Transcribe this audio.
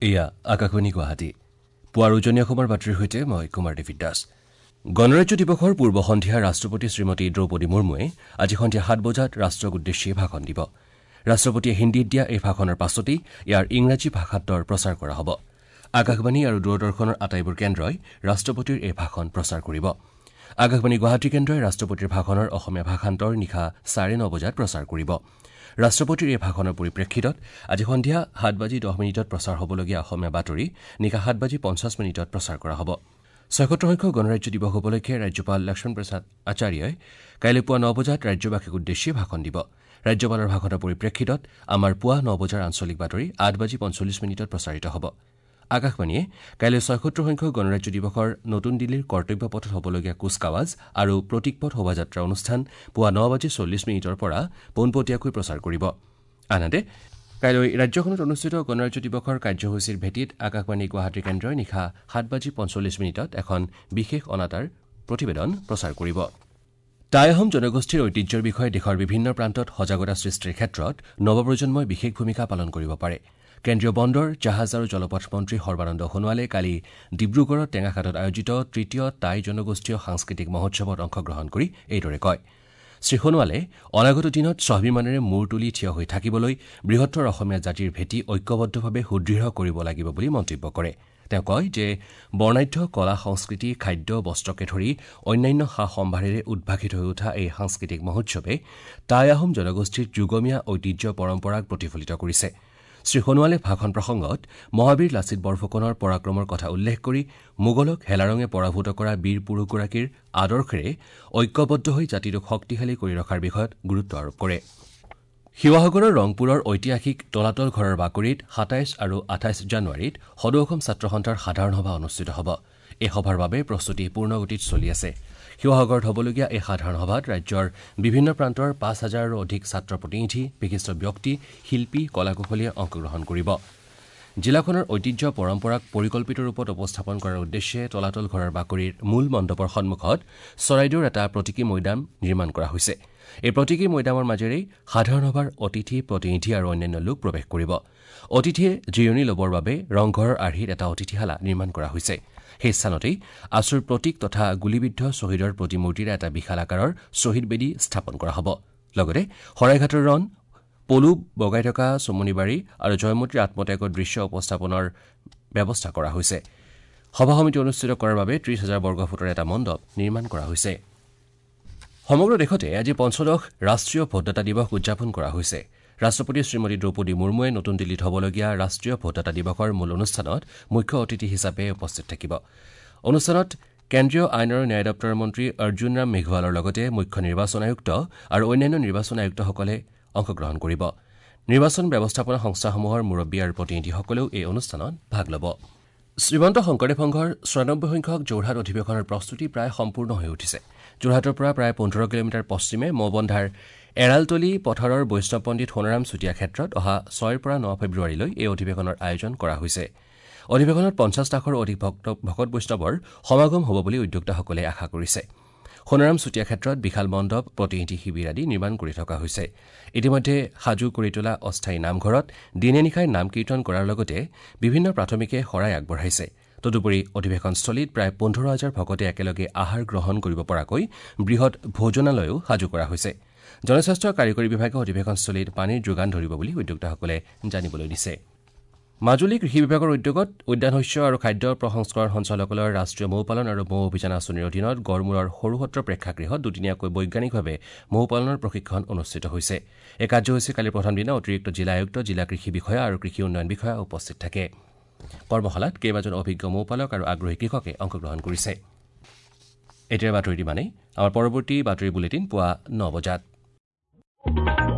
এয়া আকাশবাণী গুৱাহাটী পুৱাৰ উজনি অসমৰ বাতৰিৰ সৈতে মই কুমাৰ দেৱিত দাস। গণৰাজ্য দিৱসৰ পূৰ্ব সন্ধিয়া ৰাষ্ট্ৰপতি শ্ৰীমতী দ্ৰৌপদী মুৰ্মুৱে আজি সন্ধিয়া 7 বজাত ৰাষ্ট্ৰক উদ্দেশ্যি ভাষণ দিব। ৰাষ্ট্ৰপতিয়ে হিন্দীত দিয়া এই ভাষণৰ পাছতেই ইয়াৰ ইংৰাজী ভাষান্তৰ প্ৰচাৰ কৰা হ'ব। আকাশবাণী আৰু দূৰদৰ্শনৰ আটাইবোৰ কেন্দ্ৰই ৰাষ্ট্ৰপতিৰ এই ভাষণ প্ৰচাৰ কৰিব। আকাশবাণী গুৱাহাটী কেন্দ্ৰই ৰাষ্ট্ৰপতিৰ ভাষণৰ অসমীয়া ভাষান্তৰ নিশা 9:30 বজাত প্ৰচাৰ কৰিব। ৰাষ্ট্ৰপতিৰ এই ভাষণৰ পৰিপ্ৰেক্ষিতত আজি সন্ধিয়া 7:10 প্ৰচাৰ হ'বলগীয়া অসমীয়া বাতৰি নিশা 7:50 প্ৰচাৰ কৰা হ'ব। ৭৬ সংখ্যক গণৰাজ্য দিৱস উপলক্ষে ৰাজ্যপাল লক্ষ্মণ প্ৰসাদ আচাৰ্যই কাইলৈ পুৱা 9 বজাত ৰাজ্যবাসীক উদ্দেশ্যি ভাষণ দিব। ৰাজ্যপালৰ ভাষণৰ পৰিপ্ৰেক্ষিতত আমাৰ পুৱা 9 বজাৰ আঞ্চলিক বাতৰি 8:45 প্ৰচাৰিত হ'ব। আকাশবাণীয়ে কাইলৈ ৭৬ সংখ্যক গণৰাজ্য দিৱসৰ নতুন দিল্লীৰ কৰ্তব্য পথত হ'বলগীয়া কুচকাৱাজ আৰু প্ৰতীকপথ শোভাযাত্ৰা অনুষ্ঠান পুৱা 9:40 পৰা পোনপটীয়াকৈ প্ৰচাৰ কৰিব। আনহাতে কাইলৈ ৰাজ্যখনত অনুষ্ঠিত গণৰাজ্য দিৱসৰ কাৰ্যসূচীৰ ভেটিত আকাশবাণী গুৱাহাটী কেন্দ্ৰই নিশা 7:45 এখন বিশেষ অনাতাঁৰ প্ৰতিবেদন প্ৰচাৰ কৰিব। টাই আহোম জনগোষ্ঠীৰ ঐতিহ্যৰ বিষয়ে দেশৰ বিভিন্ন প্ৰান্তত সজাগতা সৃষ্টিৰ ক্ষেত্ৰত নৱপ্ৰজন্মই বিশেষ ভূমিকা পালন কৰিব পাৰে। কেন্দ্ৰীয় বন্দৰ, জাহাজ আৰু জলপথ মন্ত্ৰী সৰ্বানন্দ সোণোৱালে কালি ডিব্ৰুগড়ৰ টেঙাখাটত আয়োজিত তৃতীয় টাই জনগোষ্ঠীয় সাংস্কৃতিক মহোৎসৱত অংশগ্ৰহণ কৰি এইদৰে কয়। শ্ৰীসোণোৱালে অনাগত দিনত স্বাভিমানেৰে মূৰ তুলি থিয় হৈ থাকিবলৈ বৃহত্তৰ অসমীয়া জাতিৰ ভেটি ঐক্যবদ্ধভাৱে সুদৃঢ় কৰিব লাগিব বুলি মন্তব্য কৰে। তেওঁ কয় যে বৰ্ণাঢ্য কলা সংস্কৃতি, খাদ্য, বস্ত্ৰকে ধৰি অন্যান্য সা সম্ভাৰেৰে উদ্ভাসিত হৈ উঠা এই সাংস্কৃতিক মহোৎসৱে টাই আহোম জনগোষ্ঠীৰ যুগমীয়া ঐতিহ্য পৰম্পৰাক প্ৰতিফলিত কৰিছে। শ্ৰীসোণোৱালে ভাষণ প্ৰসংগত মহাবীৰ লাচিত বৰফুকনৰ পৰাক্ৰমৰ কথা উল্লেখ কৰি মোগলক হেলাৰঙে পৰাভূত কৰা বীৰ পুৰুষগৰাকীৰ আদৰ্শেৰে ঐক্যবদ্ধ হৈ জাতিটোক শক্তিশালী কৰি ৰখাৰ বিষয়ত গুৰুত্ব আৰোপ কৰে। শিৱসাগৰৰ ৰংপুৰৰ ঐতিহাসিক তলাতল ঘৰৰ বাকৰিত 27 আৰু 28 জানুৱাৰীত সদৌ অসম ছাত্ৰ সন্থাৰ সাধাৰণ সভা অনুষ্ঠিত হ'ব। এই সভাৰ বাবে প্ৰস্তুতি পূৰ্ণগতিত চলি আছে। শিৱসাগৰত হ'বলগীয়া এই সাধাৰণ সভাত ৰাজ্যৰ বিভিন্ন প্ৰান্তৰ 5,000ৰো অধিক ছাত্ৰ প্ৰতিনিধি, বিশিষ্ট ব্যক্তি, শিল্পী, কলাকুশলীয়ে অংশগ্ৰহণ কৰিব। জিলাখনৰ ঐতিহ্য পৰম্পৰাক পৰিকল্পিত ৰূপত উপস্থাপন কৰাৰ উদ্দেশ্যে তলাতল ঘৰৰ বাকৰিৰ মূল মণ্ডপৰ সন্মুখত চৰাইদেউৰ এটা প্ৰতীকী মৈদাম নিৰ্মাণ কৰা হৈছে। এই প্ৰতীকী মৈদামৰ মাজেৰেই সাধাৰণ সভাৰ অতিথি, প্ৰতিনিধি আৰু অন্যান্য লোক প্ৰৱেশ কৰিব। অতিথিয়ে জিৰণি ল'বৰ বাবে ৰংঘৰৰ আৰ্হিত এটা অতিথিশালা নিৰ্মাণ কৰা হৈছে। সেই স্থানতেই আছুৰ প্ৰতীক তথা গুলীবিদ্ধ শ্বহীদৰ প্ৰতিমূৰ্তিৰে এটা বিশাল আকাৰৰ শ্বহীদ বেদী স্থাপন কৰা হ'ব। লগতে শৰাইঘাটৰ ৰণ, পলু বগাই থকা চমনিবাৰী আৰু জয়মতীৰ আত্মত্যাগৰ দৃশ্য উপস্থাপনৰ ব্যৱস্থা কৰা হৈছে। সভা সমিতি অনুষ্ঠিত কৰাৰ বাবে 30,000 বৰ্গফুটৰ এটা মণ্ডপ নিৰ্মাণ কৰা হৈছে। সমগ্ৰ দেশতে আজি পঞ্চদশ ৰাষ্ট্ৰীয় ভোটদাতা দিৱস উদযাপন কৰা হৈছে। ৰাষ্ট্ৰপতি শ্ৰীমতী দ্ৰৌপদী মুৰ্মুৱে নতুন দিল্লীত হ'বলগীয়া ৰাষ্ট্ৰীয় ভোটদাতা দিৱসৰ মূল অনুষ্ঠানত মুখ্য অতিথি হিচাপে উপস্থিত থাকিব। অনুষ্ঠানত কেন্দ্ৰীয় আইন আৰু ন্যায় দপ্তৰৰ মন্ত্ৰী অৰ্জুন ৰাম মেঘৱালৰ লগতে মুখ্য নিৰ্বাচন আয়ুক্ত আৰু অন্যান্য নিৰ্বাচন আয়ুক্তসকলে অংশগ্ৰহণ কৰিব। নিৰ্বাচন ব্যৱস্থাপনা সংস্থাসমূহৰ মুৰব্বী আৰু প্ৰতিনিধিসকলেও এই অনুষ্ঠানত ভাগ ল'ব। শ্ৰীমন্ত শংকৰদেৱ সংঘৰ 94 সংখ্যক যোৰহাট অধিৱেশনৰ প্ৰস্তুতি প্ৰায় সম্পূৰ্ণ হৈ উঠিছে। যোৰহাটৰ পৰা প্ৰায় 15 কিলোমিটাৰ পশ্চিমে মৌবন্ধাৰ এৰালতলী পথাৰৰ বৈষ্ণৱ পণ্ডিত সোণাৰাম চুতীয়া ক্ষেত্ৰত অহা 6 পৰা 9 ফেব্ৰুৱাৰীলৈ এই অধিৱেশনৰ আয়োজন কৰা হৈছে। অধিৱেশনত 50 লাখৰো অধিক ভকত বৈষ্ণৱৰ সমাগম হ'ব বুলি উদ্যোক্তাসকলে আশা কৰিছে। সোণাৰাম চুতীয়া ক্ষেত্ৰত বিশাল মণ্ডপ, প্ৰতিনিধি শিবিৰ আদি নিৰ্মাণ কৰি থকা হৈছে। ইতিমধ্যে সাজু কৰি তোলা অস্থায়ী নামঘৰত দিনে নিশাই নাম কীৰ্তন কৰাৰ লগতে বিভিন্ন প্ৰাথমিকে শৰাই আগবঢ়াইছে। তদুপৰি অধিৱেশনস্থলীত প্ৰায় 15,000 ভকতে একেলগে আহাৰ গ্ৰহণ কৰিব পৰাকৈ বৃহৎ ভোজনালয়ো সাজু কৰা হৈছে। জনস্বাস্থ্য কাৰিকৰী বিভাগে অধিৱেশনস্থলীত পানীৰ যোগান ধৰিব বুলি উদ্যোক্তাসকলে জানিবলৈ দিছে। মাজুলী কৃষি বিভাগৰ উদ্যোগত উদ্যান শস্য আৰু খাদ্য প্ৰসংস্কৰণ সঞ্চালকালয়ৰ ৰাষ্ট্ৰীয় মৌপালন আৰু মৌ অভিযান আঁচনিৰ অধীনত গড়মূৰৰ সৰুসত্ৰ প্ৰেক্ষাগৃহত দুদিনীয়াকৈ বৈজ্ঞানিকভাৱে মৌ পালনৰ প্ৰশিক্ষণ অনুষ্ঠিত হৈছে। এই কাৰ্যসূচীৰ কালিৰ প্ৰথম দিনা অতিৰিক্ত জিলা আয়ুক্ত, জিলা কৃষি বিষয়া আৰু কৃষি উন্নয়ন বিষয়া উপস্থিত থাকে। কৰ্মশালাত কেইবাজন অভিজ্ঞ মৌপালক আৰু আগ্ৰহী কৃষকে অংশগ্ৰহণ কৰিছে। এতিয়াৰ বাতৰি ইমানেই। আমাৰ পৰৱৰ্তী বাতৰি বুলেটিন পুৱা 9 বজাত।